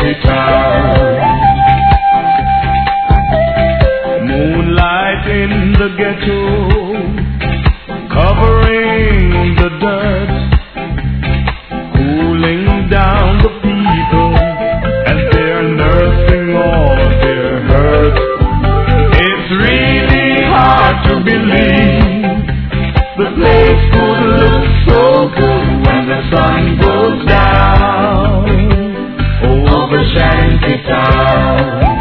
shanty town. Moonlight in the ghetto, covering the dust, cooling down the people as they're nursing all their hurt. It's really hard to believe the place could look so good when the sun goes down over shanty town.